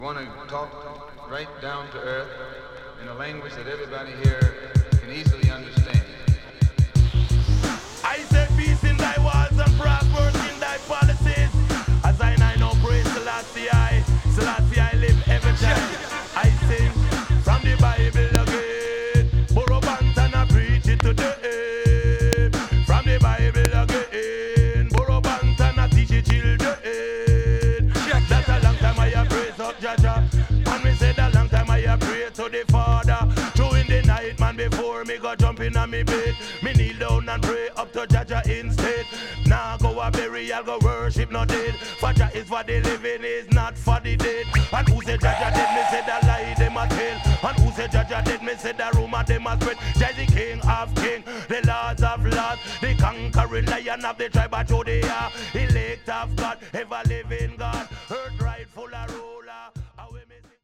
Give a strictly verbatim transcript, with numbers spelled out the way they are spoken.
want to talk right down to earth in a language that everybody here can easily understand. I say peace in thy walls and prosperous in thy policies. As I know, praise Selassie I, Selassie I live every time. I sing from the Bible again. Borrow banks and I preach it today. From the Bible again. Borrow banks and I teach it children. That's a long time I have praised up Jaja. And me said a long time I have prayed to the Father. True in the night, man, before me go jump in on me bed. Me kneel down and pray up to Jaja instead. Now go a bury, I'll go worship no dead. For Jah is for the living, is not for the dead. And who said Jaja dead, me said a lie, them a tell. And who said Jaja dead, me said a rumor, them a spread. Jah the King of King, the Lords of Lords, the conquering lion of the tribe of Judah.